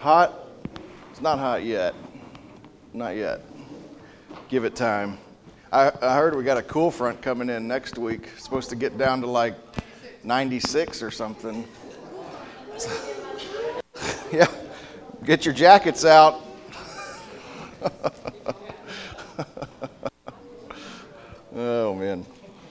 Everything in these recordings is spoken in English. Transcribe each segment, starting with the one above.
Hot? It's not hot yet. Not yet. Give it time. I heard we got a cool front coming in next week. It's supposed to get down to like 96 or something. Yeah. Get your jackets out. Oh, man.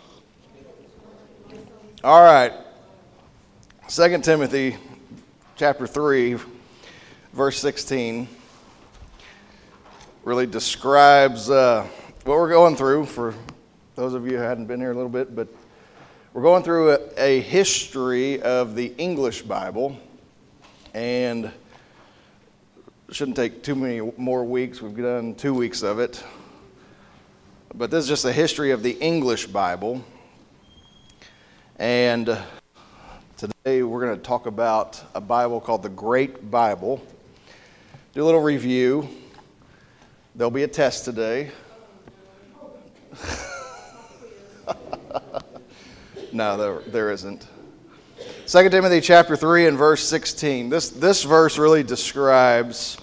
All right. 2 Timothy chapter 3, verse 16 really describes what we're going through. For those of you who hadn't been here a little bit, but we're going through a history of the English Bible, and it shouldn't take too many more weeks. We've done 2 weeks of it. But this is just a history of the English Bible. And today we're going to talk about a Bible called the Great Bible. Do a little review. There'll be a test today. No, there isn't. 2 Timothy chapter 3 and verse 16. This verse really describes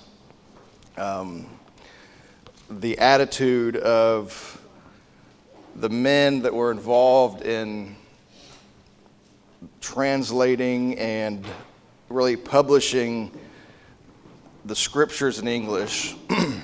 the attitude of the men that were involved in translating and really publishing the scriptures in English. 2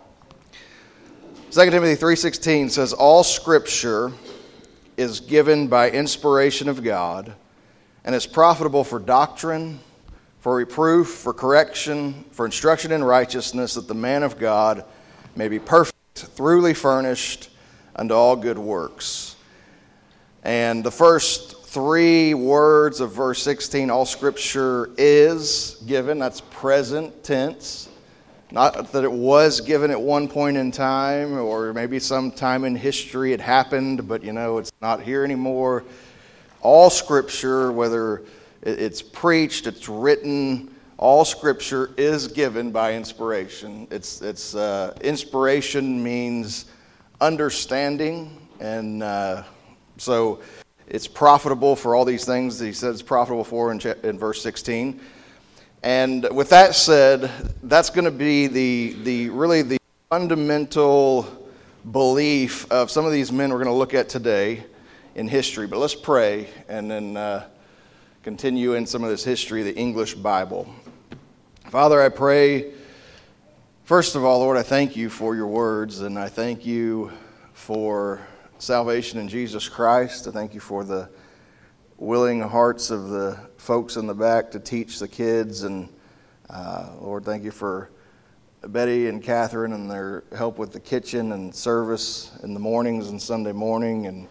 Timothy 3:16 says, "All scripture is given by inspiration of God and is profitable for doctrine, for reproof, for correction, for instruction in righteousness, that the man of God may be perfect, thoroughly furnished unto all good works." And the first 3 words of verse 16, all scripture is given, that's present tense. Not that it was given at one point in time, or maybe some time in history it happened, but it's not here anymore. All scripture, whether it's preached, it's written, all scripture is given by inspiration. Inspiration means understanding, and so it's profitable for all these things that he says it's profitable for in verse 16. And with that said, that's going to be the fundamental belief of some of these men we're going to look at today in history. But let's pray and then continue in some of this history of the English Bible. Father, I pray, first of all, Lord, I thank you for your words, and I thank you for salvation in Jesus Christ. I thank you for the willing hearts of the folks in the back to teach the kids. And Lord, thank you for Betty and Catherine and their help with the kitchen and service in the mornings and Sunday morning. And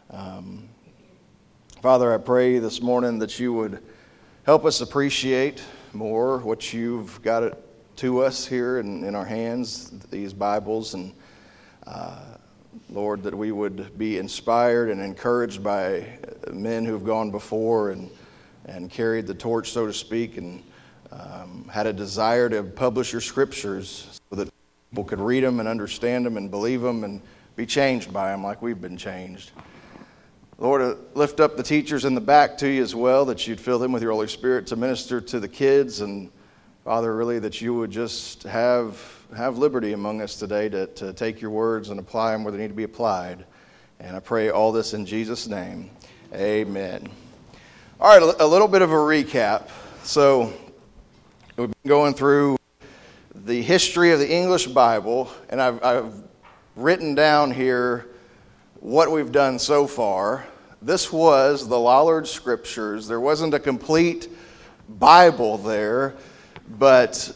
Father, I pray this morning that you would help us appreciate more what you've got it to us here in our hands, these Bibles. And Lord, that we would be inspired and encouraged by men who've gone before and carried the torch, so to speak, and had a desire to publish your scriptures so that people could read them and understand them and believe them and be changed by them like we've been changed. Lord, lift up the teachers in the back to you as well, that you'd fill them with your Holy Spirit to minister to the kids. And Father, really that you would just have liberty among us today to take your words and apply them where they need to be applied. And I pray all this in Jesus' name. Amen. All right, a little bit of a recap. So we've been going through the history of the English Bible, and I've written down here what we've done so far. This was the Lollard Scriptures. There wasn't a complete Bible there, but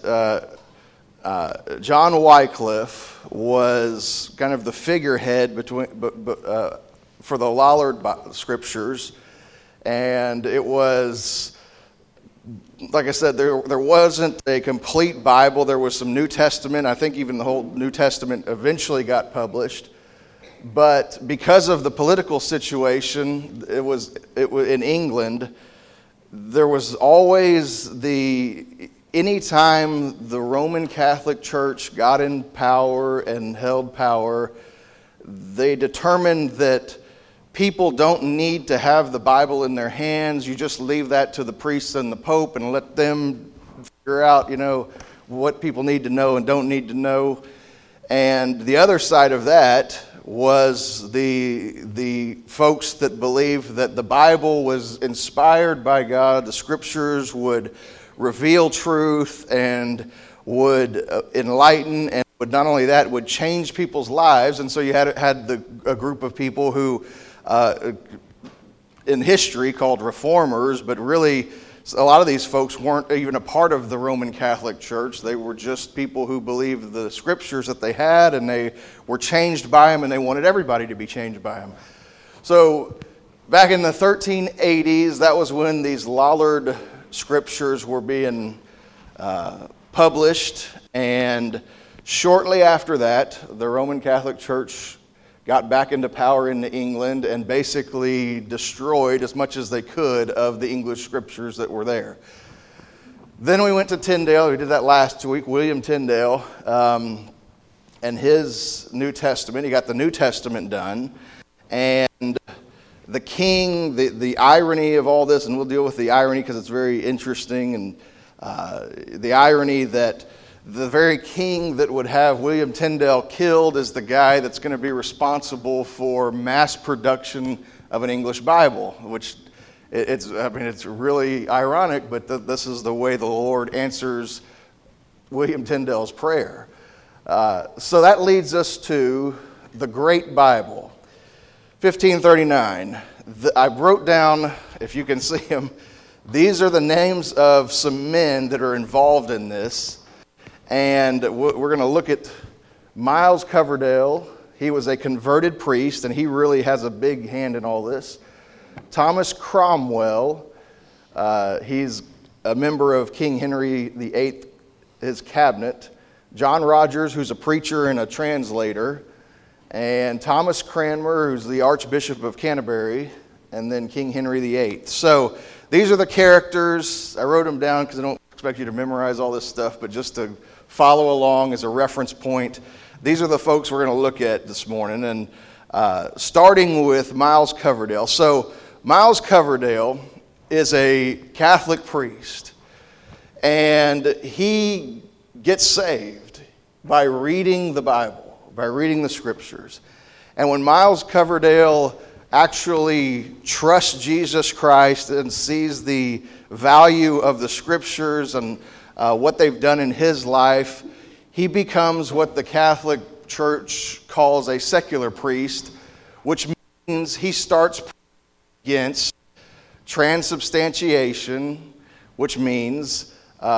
John Wycliffe was kind of the figurehead for the Lollard Scriptures, and it was, like I said, there wasn't a complete Bible. There was some New Testament. I think even the whole New Testament eventually got published, but because of the political situation, it was in England. There was always anytime the Roman Catholic Church got in power and held power, they determined that people don't need to have the Bible in their hands. You just leave that to the priests and the Pope and let them figure out, what people need to know and don't need to know. And the other side of that was the folks that believed that the Bible was inspired by God, the scriptures would reveal truth and would enlighten, and would not only that, would change people's lives. And so you had a group of people who in history called reformers, but really a lot of these folks weren't even a part of the Roman Catholic Church. They were just people who believed the scriptures that they had, and they were changed by them, and they wanted everybody to be changed by them. So back in the 1380s, that was when these Lollard scriptures were being published, and shortly after that, the Roman Catholic Church got back into power in England and basically destroyed as much as they could of the English scriptures that were there. Then we went to Tyndale. We did that last week. William Tyndale and his New Testament. He got the New Testament done. And the king, the irony of all this, and we'll deal with the irony because it's very interesting, and the irony that the very king that would have William Tyndale killed is the guy that's going to be responsible for mass production of an English Bible, which it's really ironic, but this is the way the Lord answers William Tyndale's prayer. So that leads us to the Great Bible, 1539. I wrote down, if you can see them, these are the names of some men that are involved in this. And we're going to look at Miles Coverdale. He was a converted priest, and he really has a big hand in all this. Thomas Cromwell, he's a member of King Henry VIII, his cabinet. John Rogers, who's a preacher and a translator. And Thomas Cranmer, who's the Archbishop of Canterbury. And then King Henry VIII. So these are the characters. I wrote them down because I don't expect you to memorize all this stuff, but just to follow along as a reference point. These are the folks we're going to look at this morning, and starting with Miles Coverdale. So Miles Coverdale is a Catholic priest, and he gets saved by reading the Bible, by reading the scriptures. And when Miles Coverdale actually trusts Jesus Christ and sees the value of the scriptures and what they've done in his life, he becomes what the Catholic Church calls a secular priest, which means he starts against transubstantiation, which means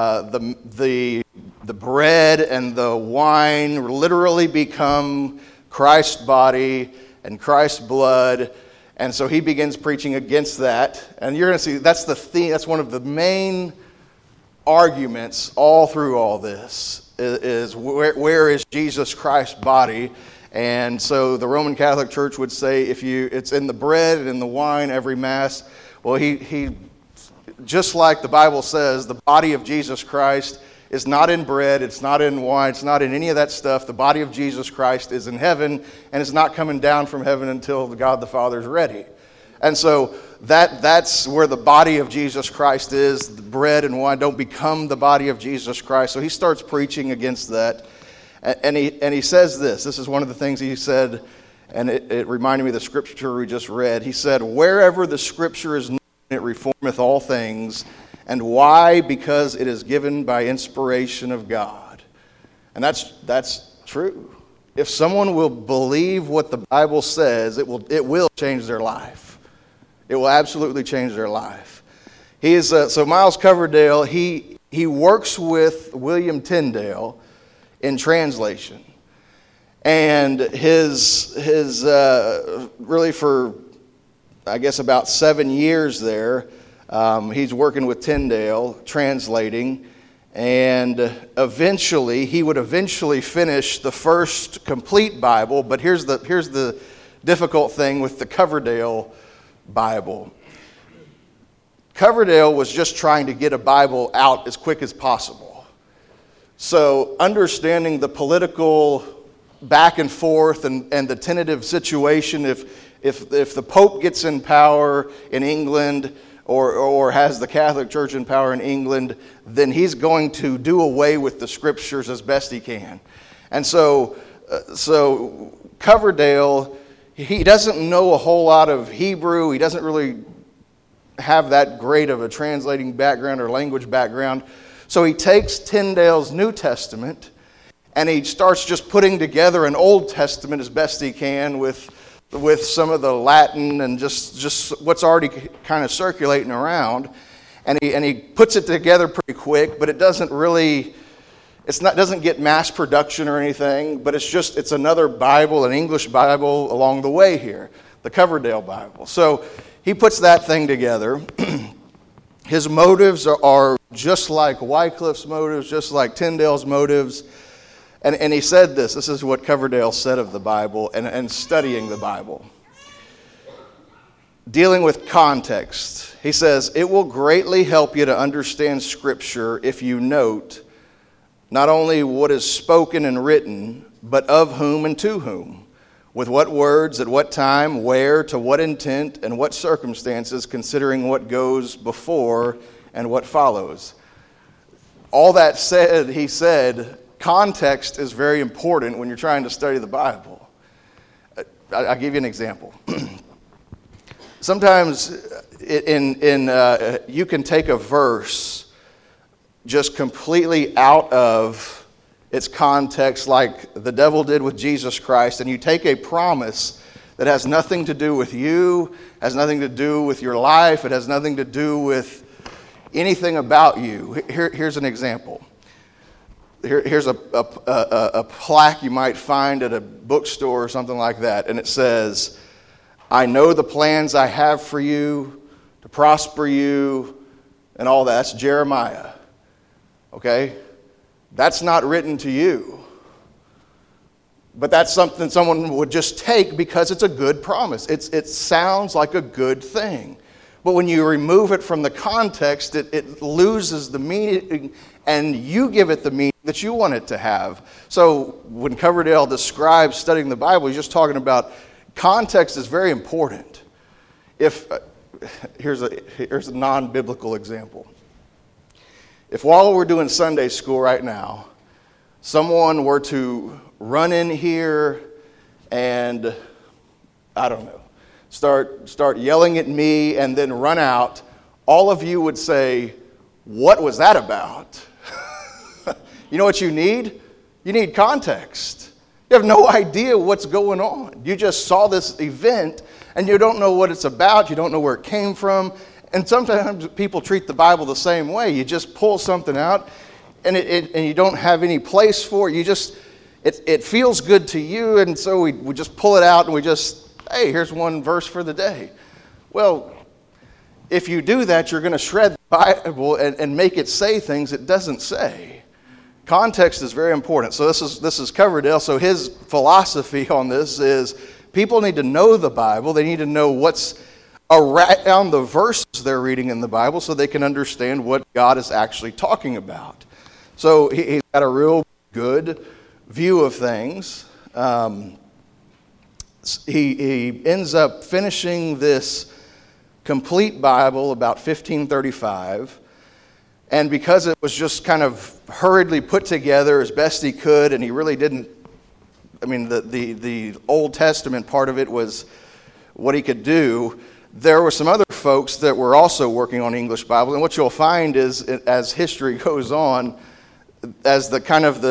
the bread and the wine literally become Christ's body and Christ's blood. And so he begins preaching against that. And you're going to see that's the theme. That's one of the main arguments all through all this is where is Jesus Christ's body? And so the Roman Catholic Church would say it's in the bread and in the wine every Mass. Well, he just like the Bible says, the body of Jesus Christ is not in bread, it's not in wine, it's not in any of that stuff. The body of Jesus Christ is in heaven, and it's not coming down from heaven until God the Father is ready. And so that's where the body of Jesus Christ is. The bread and wine don't become the body of Jesus Christ. So he starts preaching against that. And he says this. This is one of the things he said, and it reminded me of the scripture we just read. He said, "Wherever the scripture is known, it reformeth all things. And why? Because it is given by inspiration of God." And that's true. If someone will believe what the Bible says, it will change their life. It will absolutely change their life. So Miles Coverdale, he works with William Tyndale in translation, and his really for I guess about 7 years there, he's working with Tyndale translating, and he would finish the first complete Bible. But here's the difficult thing with the Coverdale Bible. Coverdale was just trying to get a Bible out as quick as possible. So understanding the political back and forth and the tentative situation, if the Pope gets in power in England, or has the Catholic Church in power in England, then he's going to do away with the scriptures as best he can. And so Coverdale, he doesn't know a whole lot of Hebrew. He doesn't really have that great of a translating background or language background. So he takes Tyndale's New Testament and he starts just putting together an Old Testament as best he can with some of the Latin and just what's already kind of circulating around. And he puts it together pretty quick, but it doesn't get mass production or anything, but it's another Bible, an English Bible along the way here, the Coverdale Bible. So he puts that thing together. His motives are just like Wycliffe's motives, just like Tyndale's motives. And he said this is what Coverdale said of the Bible and studying the Bible. Dealing with context, he says, it will greatly help you to understand Scripture if you note not only what is spoken and written, but of whom and to whom, with what words, at what time, where, to what intent, and what circumstances, considering what goes before and what follows. All that said, he said, context is very important when you're trying to study the Bible. I'll give you an example. Sometimes you can take a verse just completely out of its context, like the devil did with Jesus Christ, and you take a promise that has nothing to do with you, has nothing to do with your life, it has nothing to do with anything about you. Here's an example. Here's a plaque you might find at a bookstore or something like that, and it says, I know the plans I have for you to prosper you, and all that. That's Jeremiah. Okay? That's not written to you. But that's something someone would just take because it's a good promise. It sounds like a good thing. But when you remove it from the context, it loses the meaning, and you give it the meaning that you want it to have. So when Coverdale describes studying the Bible, he's just talking about context is very important. Here's a non-biblical example. If while we're doing Sunday school right now, someone were to run in here and, I don't know, start yelling at me and then run out, all of you would say, what was that about? You know what you need? You need context. You have no idea what's going on. You just saw this event and you don't know what it's about. You don't know where it came from. And sometimes people treat the Bible the same way. You just pull something out and you don't have any place for it. It feels good to you, and so we just pull it out and hey, here's one verse for the day. Well, if you do that, you're going to shred the Bible and make it say things it doesn't say. Context is very important. So this is Coverdale. So his philosophy on this is people need to know the Bible. They need to know what's around the verses they're reading in the Bible so they can understand what God is actually talking about. So he's got a real good view of things. He ends up finishing this complete Bible about 1535. And because it was just kind of hurriedly put together as best he could, and he really didn't, the Old Testament part of it was what he could do. There were some other folks that were also working on English Bibles, and what you'll find is, as history goes on, as the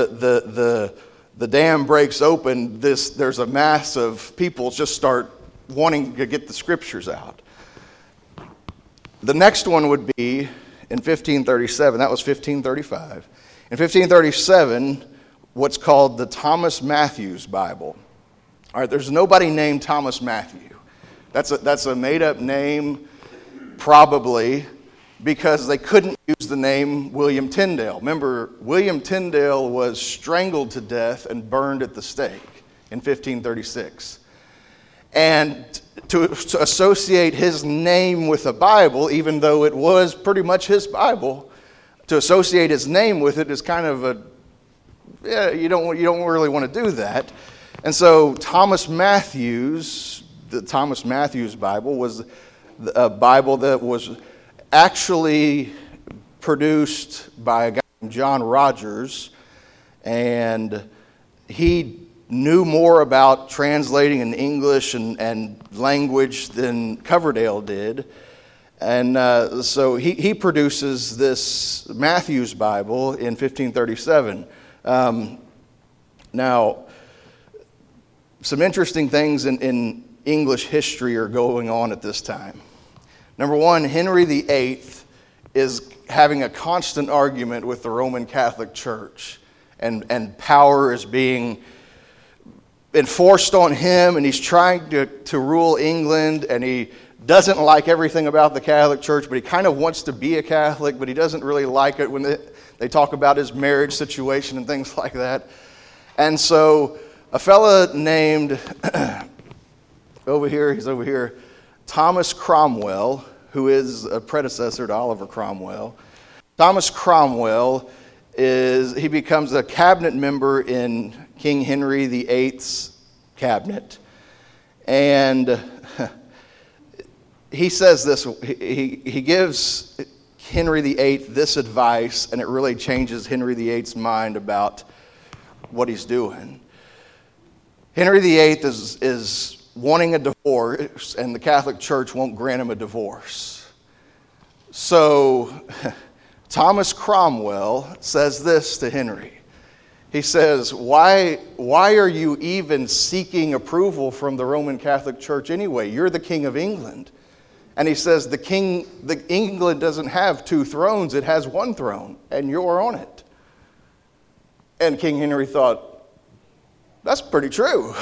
dam breaks open, there's a mass of people just start wanting to get the scriptures out. The next one would be in 1537. That was 1535. In 1537, what's called the Thomas Matthews Bible. All right, there's nobody named Thomas Matthew. That's a made-up name, probably, because they couldn't use the name William Tyndale. Remember, William Tyndale was strangled to death and burned at the stake in 1536. And to associate his name with a Bible, even though it was pretty much his Bible, to associate his name with it is kind of you don't really want to do that. And so Thomas Matthews, the Thomas Matthews Bible was a Bible that was actually produced by a guy named John Rogers, and he knew more about translating in English and language than Coverdale did. And so he produces this Matthew's Bible in 1537. Now, some interesting things in English history are going on at this time. Number one, Henry VIII is having a constant argument with the Roman Catholic Church, and power is being enforced on him, and he's trying to rule England, and he doesn't like everything about the Catholic Church, but he kind of wants to be a Catholic, but he doesn't really like it when they talk about his marriage situation and things like that. And so a fella named, he's over here, Thomas Cromwell, who is a predecessor to Oliver Cromwell. Thomas Cromwell he becomes a cabinet member in King Henry VIII's cabinet. And he says this, he gives Henry VIII this advice, and it really changes Henry VIII's mind about what he's doing. Henry VIII is wanting a divorce, and the Catholic Church won't grant him a divorce. So Thomas Cromwell says this to Henry. He says, why are you even seeking approval from the Roman Catholic Church anyway? You're the King of England. And he says, England doesn't have two thrones, it has one throne, and you're on it. And King Henry thought, that's pretty true.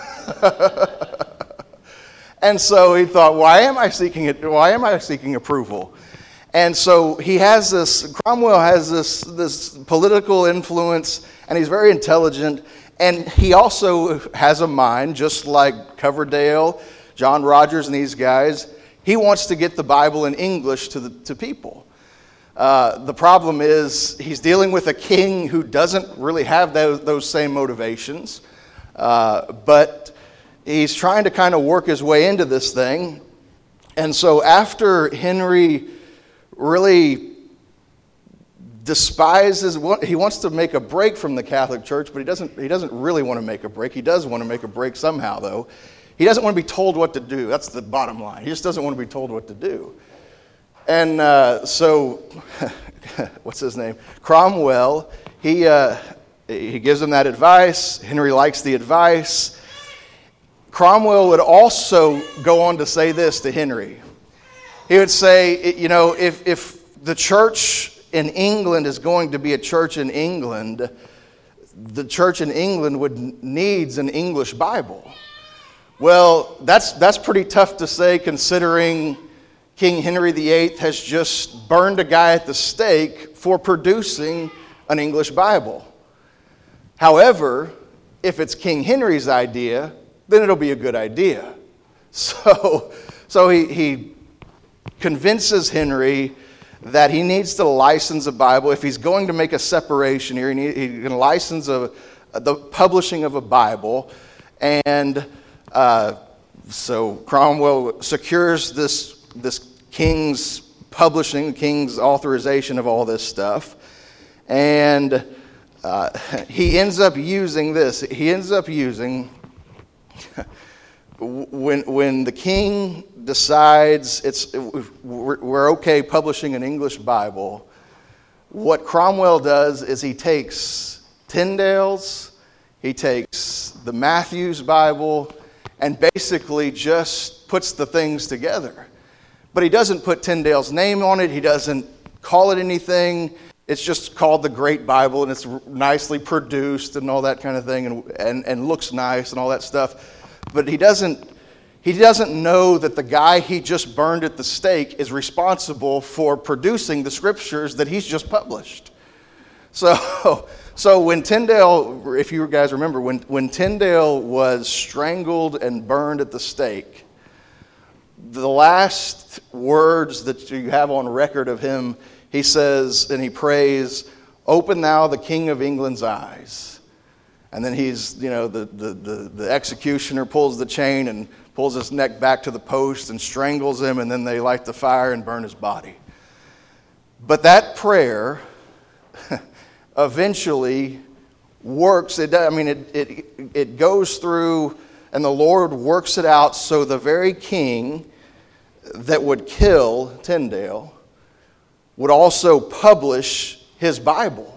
And so he thought, why am I seeking approval? And so Cromwell has this political influence, and he's very intelligent, and he also has a mind, just like Coverdale, John Rogers, and these guys. He wants to get the Bible in English to people. The problem is he's dealing with a king who doesn't really have those same motivations, but he's trying to kind of work his way into this thing. And so after Henry really he wants to make a break from the Catholic Church, but he doesn't really want to make a break. He does want to make a break somehow, though. He doesn't want to be told what to do. That's the bottom line. He just doesn't want to be told what to do. And so, what's his name? Cromwell, he gives him that advice. Henry likes the advice. Cromwell would also go on to say this to Henry. He would say, if the church in England is going to be a church in England, the church in England needs an English Bible. Well, that's pretty tough to say, considering King Henry VIII has just burned a guy at the stake for producing an English Bible. However, if it's King Henry's idea, then it'll be a good idea. So he convinces Henry that he needs to license a Bible. If he's going to make a separation here, he's going to license the publishing of a Bible. And so Cromwell secures this king's publishing, king's authorization of all this stuff. And he ends up using this. He ends up using, when the king decides we're okay publishing an English Bible, what Cromwell does is he takes Tyndale's, he takes the Matthew's Bible, and basically just puts the things together. But he doesn't put Tyndale's name on it. He doesn't call it anything. It's just called the Great Bible, and it's nicely produced and all that kind of thing, and looks nice and all that stuff. But he doesn't know that the guy he just burned at the stake is responsible for producing the scriptures that he's just published. So when Tyndale, if you guys remember, when Tyndale was strangled and burned at the stake, the last words that you have on record of him, he says, and he prays, "Open thou the King of England's eyes." And then the executioner pulls the chain and pulls his neck back to the post and strangles him, and then they light the fire and burn his body. But that prayer eventually works. It goes through, and the Lord works it out so the very king that would kill Tyndale would also publish his Bible.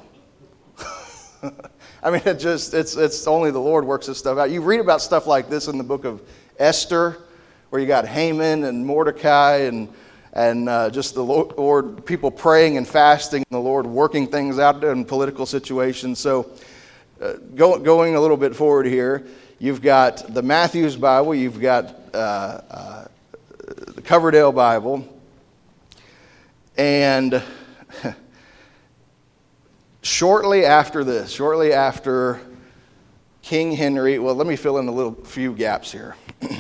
It's only the Lord works this stuff out. You read about stuff like this in the book of Esther, where you got Haman and Mordecai and just the Lord, people praying and fasting, and the Lord working things out in political situations. So going a little bit forward here, you've got the Matthews Bible, you've got the Coverdale Bible, and shortly after King Henry, well, let me fill in a few gaps here.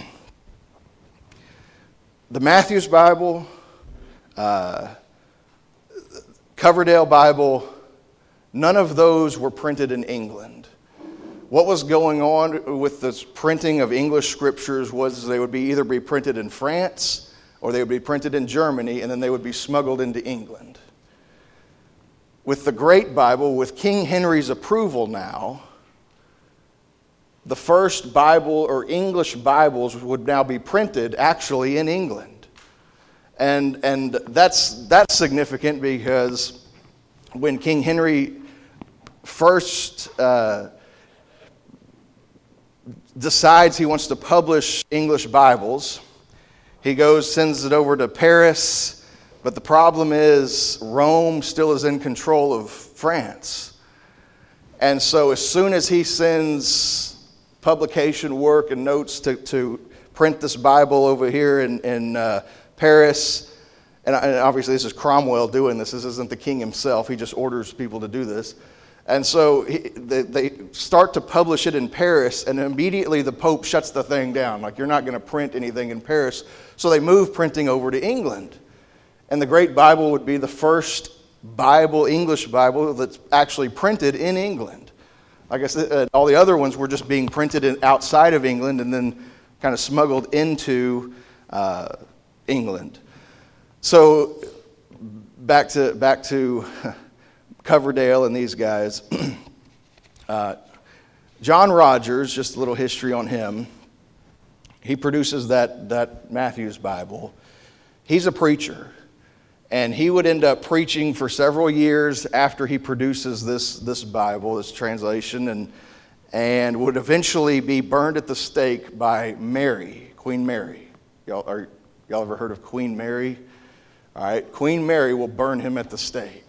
The Matthews Bible, Coverdale Bible, none of those were printed in England. What was going on with this printing of English scriptures was they would either be printed in France or they would be printed in Germany, and then they would be smuggled into England. With the Great Bible, with King Henry's approval now, the first Bible or English Bibles would now be printed actually in England. And that's significant because when King Henry first decides he wants to publish English Bibles, he sends it over to Paris, but the problem is Rome still is in control of France. And so as soon as he sends publication work and notes to print this Bible over here in Paris, and obviously this is Cromwell doing this isn't the king himself, he just orders people to do this. And so they start to publish it in Paris, and immediately the Pope shuts the thing down. Like, you're not going to print anything in Paris. So they move printing over to England. And the Great Bible would be the first Bible, English Bible, that's actually printed in England. Like I said, all the other ones were just being printed outside of England and then kind of smuggled into England. So back to Coverdale and these guys. John Rogers, just a little history on him. He produces that Matthews Bible. He's a preacher, and he would end up preaching for several years after he produces this Bible, this translation, and would eventually be burned at the stake by Mary, Queen Mary. Y'all ever heard of Queen Mary? All right, Queen Mary will burn him at the stake.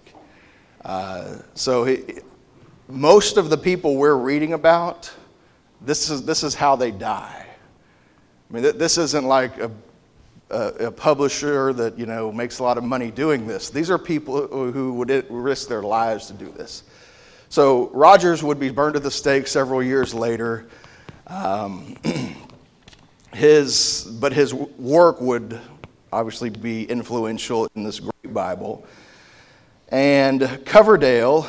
Most of the people we're reading about, this is how they die. I mean, this isn't like a publisher that makes a lot of money doing this. These are people who would risk their lives to do this. So Rogers would be burned at the stake several years later. His work would obviously be influential in this great Bible. And Coverdale,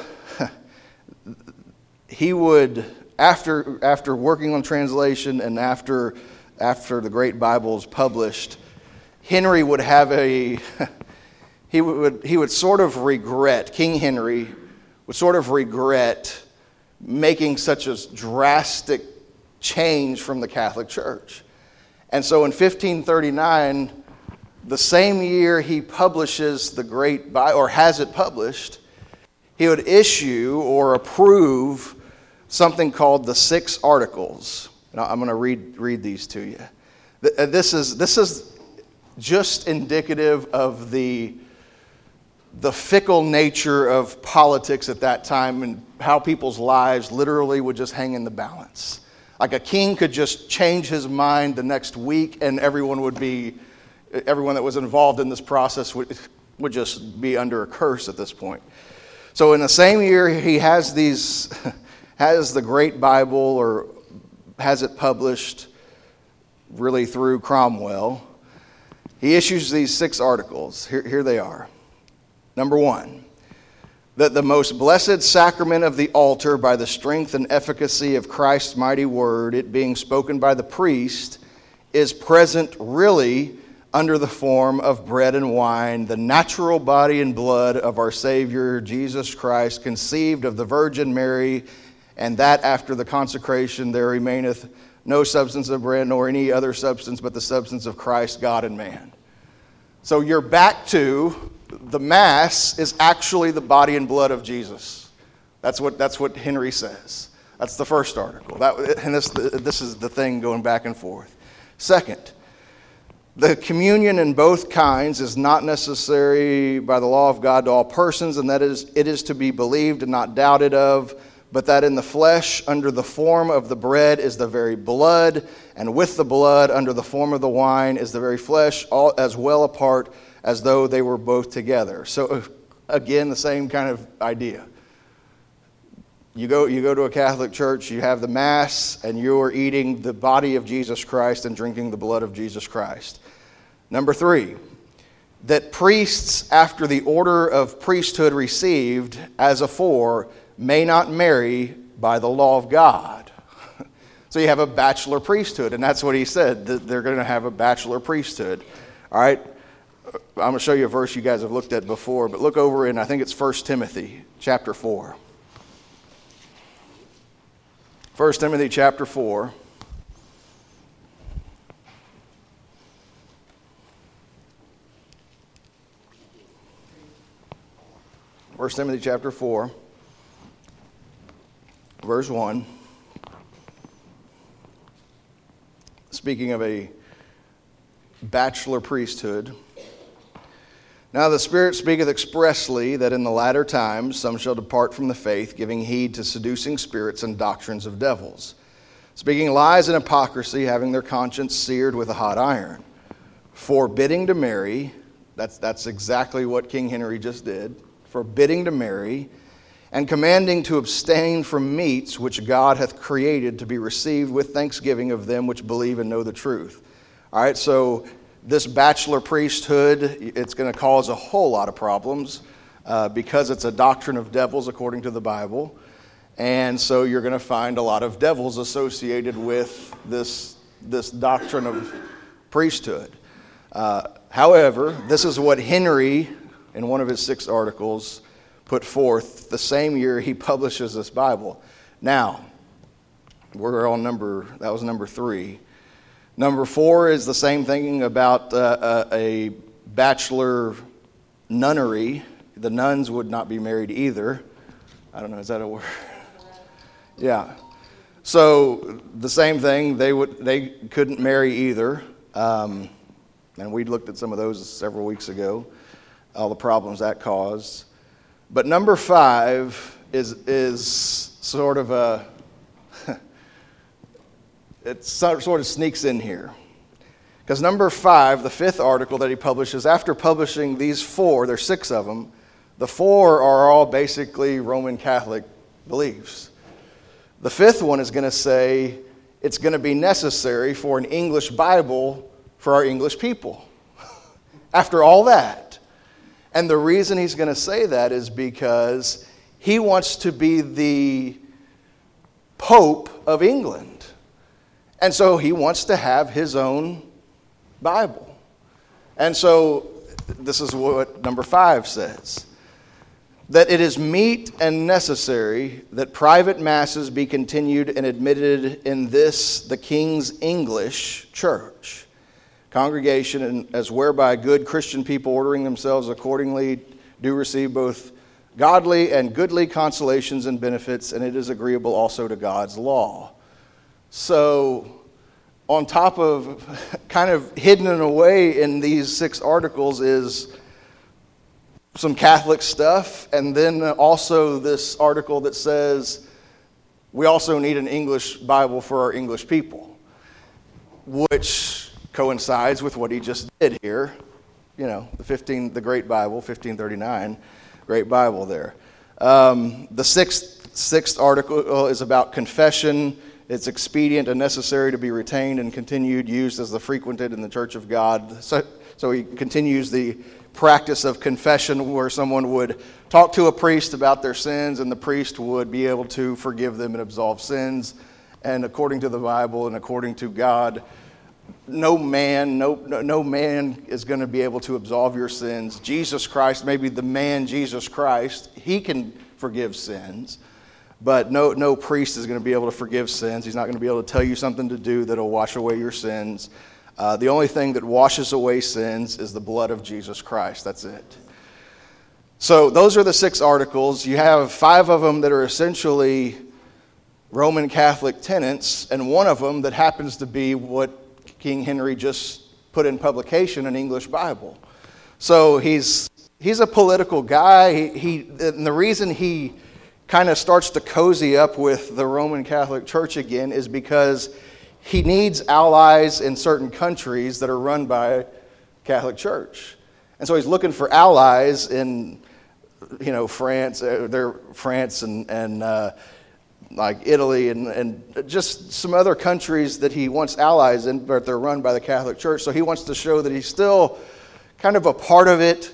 he would, after working on translation and after the Great Bible is published, Henry would have he would sort of regret, King Henry would sort of regret making such a drastic change from the Catholic Church. And so in 1539, the same year he publishes the Great Bible, or has it published, he would issue or approve something called the 6 Articles. And I'm going to read these to you. This is just indicative of the fickle nature of politics at that time and how people's lives literally would just hang in the balance. Like a king could just change his mind the next week, and everyone that was involved in this process would just be under a curse at this point. So in the same year he has the Great Bible, or has it published really through Cromwell. He issues these 6 articles. Here they are. Number 1, that the most blessed sacrament of the altar, by the strength and efficacy of Christ's mighty word, it being spoken by the priest, is present really under the form of bread and wine, the natural body and blood of our Savior, Jesus Christ, conceived of the Virgin Mary, and that after the consecration there remaineth no substance of bread nor any other substance but the substance of Christ, God and man. So you're back to the Mass is actually the body and blood of Jesus. That's what Henry says. That's the first article. This is the thing going back and forth. Second, the communion in both kinds is not necessary by the law of God to all persons, and that is, it is to be believed and not doubted of, but that in the flesh under the form of the bread is the very blood, and with the blood under the form of the wine is the very flesh, all as well apart as though they were both together. So again, the same kind of idea. You go to a Catholic church, you have the Mass, and you're eating the body of Jesus Christ and drinking the blood of Jesus Christ. Number 3, that priests after the order of priesthood received as afore may not marry by the law of God. So you have a bachelor priesthood, and that's what he said, that they're going to have a bachelor priesthood. All right, I'm going to show you a verse you guys have looked at before, but look over in, I think it's 1 Timothy chapter 4. 1 Timothy chapter 4. First Timothy chapter 4, verse 1. Speaking of a bachelor priesthood. Now the Spirit speaketh expressly that in the latter times some shall depart from the faith, giving heed to seducing spirits and doctrines of devils, speaking lies and hypocrisy, having their conscience seared with a hot iron, forbidding to marry. That's exactly what King Henry just did. Forbidding to marry, and commanding to abstain from meats which God hath created to be received with thanksgiving of them which believe and know the truth. All right, so this bachelor priesthood, it's going to cause a whole lot of problems because it's a doctrine of devils according to the Bible. And so you're going to find a lot of devils associated with this doctrine of priesthood. However, this is what Henry, in one of his 6 articles, put forth the same year he publishes this Bible. Now, we're on that was number 3. Number 4 is the same thing about a bachelor nunnery. The nuns would not be married either. I don't know, is that a word? Yeah. So the same thing, they couldn't marry either. And we looked at some of those several weeks ago, all the problems that caused. But number 5 is sort of a, it sort of sneaks in here. Because number 5, the 5th article that he publishes, after publishing these 4, there's 6 of them, the 4 are all basically Roman Catholic beliefs. The 5th one is going to say it's going to be necessary for an English Bible for our English people. After all that. And the reason he's going to say that is because he wants to be the Pope of England. And so he wants to have his own Bible. And so this is what number 5 says. That it is meet and necessary that private masses be continued and admitted in this, the King's English Church. Congregation, and as whereby good Christian people ordering themselves accordingly do receive both godly and goodly consolations and benefits, and it is agreeable also to God's law. So, on top of kind of hidden away in these 6 articles is some Catholic stuff, and then also this article that says we also need an English Bible for our English people, which coincides with what he just did here. You know, the Great Bible, 1539, Great Bible there. The sixth article is about confession. It's expedient and necessary to be retained and continued, used as the frequented in the Church of God. So he continues the practice of confession where someone would talk to a priest about their sins and the priest would be able to forgive them and absolve sins. And according to the Bible and according to God, no man is going to be able to absolve your sins. Jesus Christ, maybe the man Jesus Christ, he can forgive sins. But no priest is going to be able to forgive sins. He's not going to be able to tell you something to do that'll wash away your sins. The only thing that washes away sins is the blood of Jesus Christ. That's it. So those are the 6 articles. You have 5 of them that are essentially Roman Catholic tenets, and one of them that happens to be what King Henry just put in publication, an English Bible. So he's a political guy. And the reason he kind of starts to cozy up with the Roman Catholic Church again is because he needs allies in certain countries that are run by Catholic Church. And so he's looking for allies in, France, and like Italy and just some other countries that he wants allies in, but they're run by the Catholic Church. So he wants to show that he's still kind of a part of it.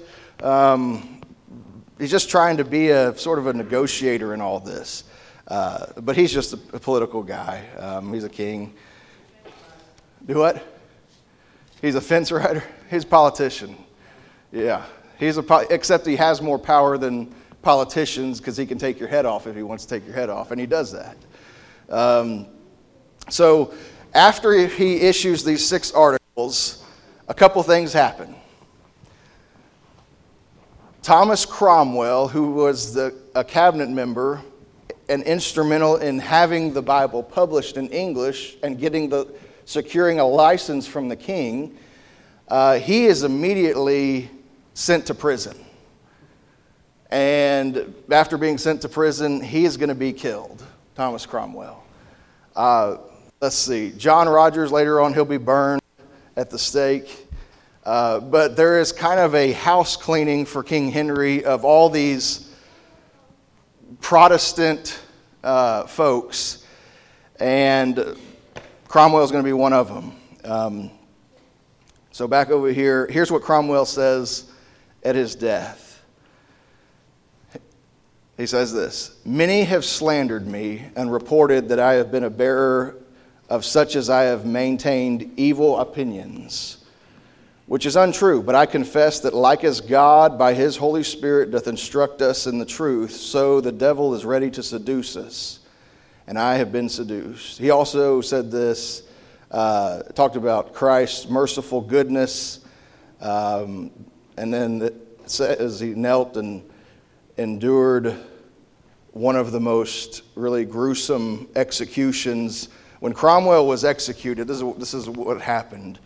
He's just trying to be a sort of a negotiator in all this. But he's just a political guy. He's a king. Do what? He's a fence rider? He's a politician. Yeah. Except he has more power than politicians because he can take your head off if he wants to take your head off, and he does that. So after he issues these 6 articles, a couple things happen. Thomas Cromwell, who was a cabinet member and instrumental in having the Bible published in English and securing a license from the king, he is immediately sent to prison. And after being sent to prison, he is going to be killed, Thomas Cromwell. Let's see, John Rogers, later on, he'll be burned at the stake. But there is kind of a house cleaning for King Henry of all these Protestant folks, and Cromwell is going to be one of them. So back over here, here's what Cromwell says at his death. He says this: "Many have slandered me and reported that I have been a bearer of such as I have maintained evil opinions, which is untrue. But I confess that like as God by his Holy Spirit doth instruct us in the truth, so the devil is ready to seduce us, and I have been seduced." He also said this, talked about Christ's merciful goodness, and then it says he knelt and endured one of the most really gruesome executions. When Cromwell was executed, this is what happened.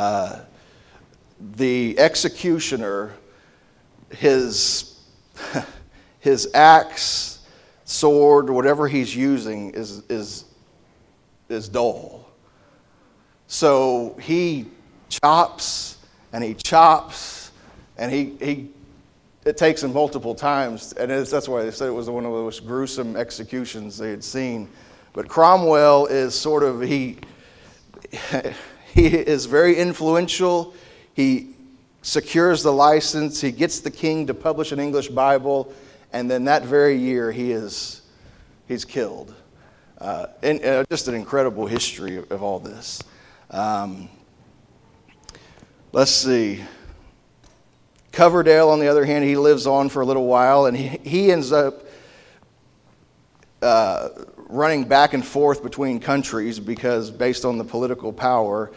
The executioner, his axe, sword, whatever he's using is dull. So he chops and he chops, and it takes him multiple times, and that's why they said it was one of the most gruesome executions they had seen. But Cromwell is sort of, he is very influential. He secures the license. He gets the king to publish an English Bible, and then that very year he's killed. And just an incredible history of all this. Let's see. Coverdale, on the other hand, he lives on for a little while, and he ends up running back and forth between countries because, based on the political power,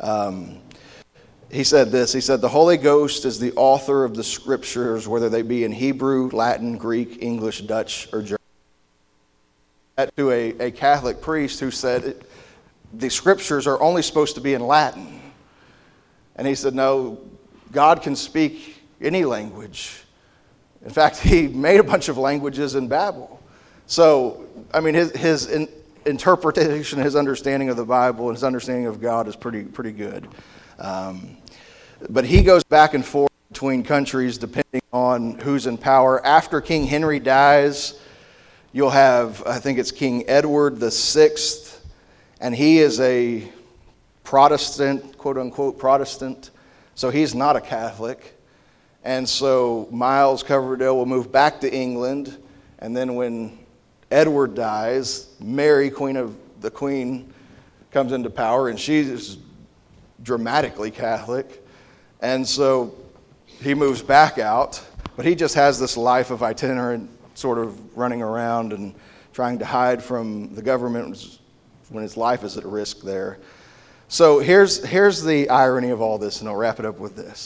he said this. He said, "The Holy Ghost is the author of the Scriptures, whether they be in Hebrew, Latin, Greek, English, Dutch, or German." That to a Catholic priest who said the Scriptures are only supposed to be in Latin. And he said, no, God can speak any language. In fact, he made a bunch of languages in Babel. So, I mean, his interpretation, his understanding of the Bible, and his understanding of God is pretty good. But he goes back and forth between countries depending on who's in power. After King Henry dies, you'll have, I think it's King Edward VI, and he is a Protestant, quote-unquote Protestant, so he's not a Catholic. And so Miles Coverdale will move back to England, and then when Edward dies, Mary, the Queen, comes into power, and she's dramatically Catholic. And so he moves back out, but he just has this life of itinerant, sort of running around and trying to hide from the government when his life is at risk there. So here's the irony of all this, and I'll wrap it up with this.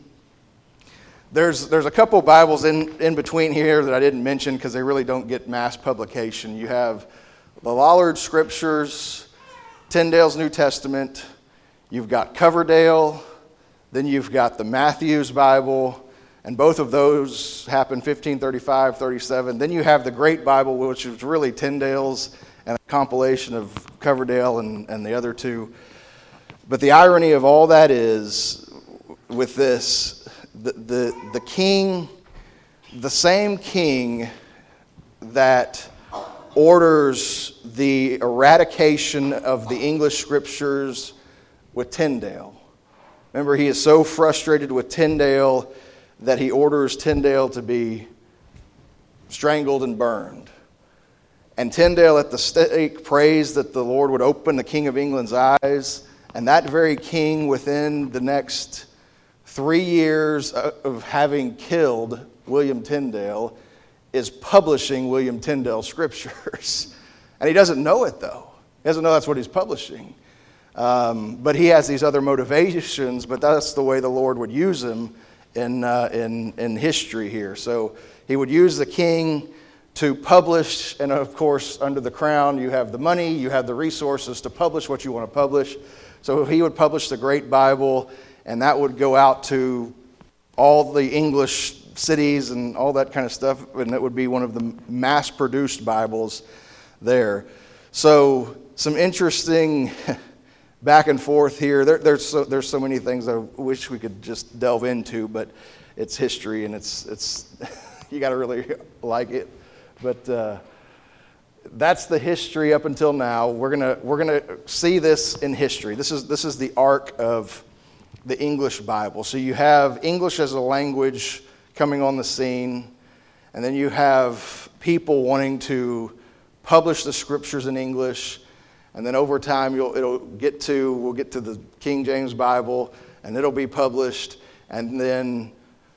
There's a couple Bibles in between here that I didn't mention because they really don't get mass publication. You have the Lollard Scriptures, Tyndale's New Testament, you've got Coverdale, then you've got the Matthews Bible, and both of those happen 1535, 37. Then you have the Great Bible, which is really Tyndale's and a compilation of Coverdale and the other two. But the irony of all that is, with this, the king, the same king that orders the eradication of the English scriptures with Tyndale. Remember, he is so frustrated with Tyndale that he orders Tyndale to be strangled and burned. And Tyndale at the stake prays that the Lord would open the King of England's eyes, and that very king, within the next 3 years of having killed William Tyndale, is publishing William Tyndale scriptures. And he doesn't know it, though. He doesn't know that's what he's publishing. But he has these other motivations, but that's the way the Lord would use him in history here. So he would use the king to publish, and of course, under the crown, you have the money, you have the resources to publish what you want to publish. So he would publish the Great Bible, and that would go out to all the English cities and all that kind of stuff, and it would be one of the mass-produced Bibles there. So some interesting back and forth here. There's so many things I wish we could just delve into, but it's history, and it's you got to really like it. But that's the history up until now. We're gonna see this in history. This is the arc of the English Bible. So you have English as a language coming on the scene, and then you have people wanting to publish the scriptures in English, and then over time we'll get to the King James Bible, and it'll be published, and then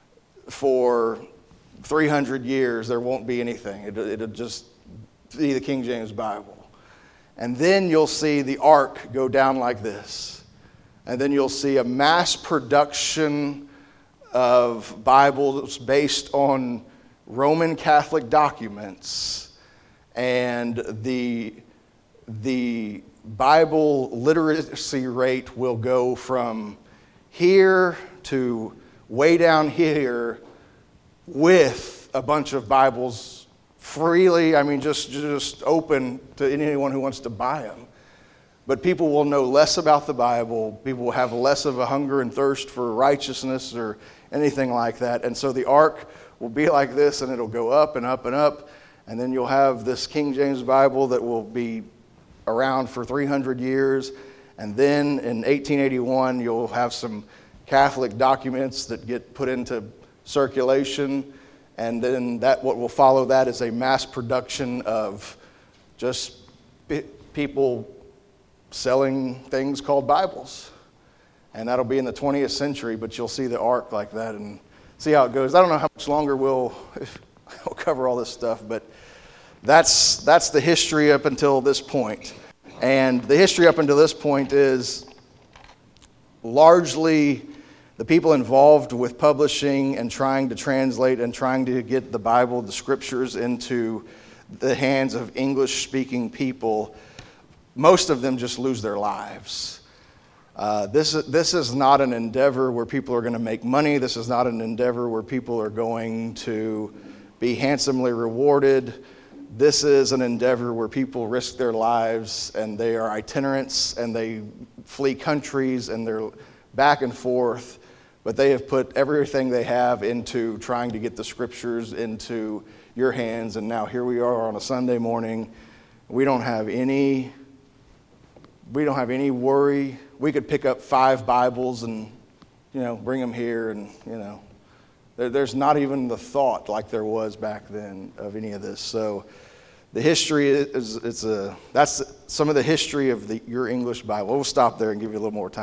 for 300 years there won't be anything. It'll just be the King James Bible. And then you'll see the arc go down like this. And then you'll see a mass production of Bibles based on Roman Catholic documents. And the Bible literacy rate will go from here to way down here with a bunch of Bibles freely, just open to anyone who wants to buy them. But people will know less about the Bible. People will have less of a hunger and thirst for righteousness or anything like that. And so the arc will be like this, and it'll go up and up and up. And then you'll have this King James Bible that will be around for 300 years. And then in 1881, you'll have some Catholic documents that get put into circulation. And then what will follow that is a mass production of just people selling things called Bibles. And that'll be in the 20th century, but you'll see the arc like that and see how it goes. I don't know how much longer we'll cover all this stuff, but that's the history up until this point. And the history up until this point is largely the people involved with publishing and trying to translate and trying to get the Bible, the scriptures, into the hands of English-speaking people. Most of them just lose their lives. This is not an endeavor where people are going to make money. This is not an endeavor where people are going to be handsomely rewarded. This is an endeavor where people risk their lives, and they are itinerants, and they flee countries, and they're back and forth. But they have put everything they have into trying to get the scriptures into your hands. And now here we are on a Sunday morning. We don't have any worry. We could pick up 5 Bibles and, bring them here, and, there's not even the thought like there was back then of any of this. So the history that's some of the history of your English Bible. We'll stop there and give you a little more time.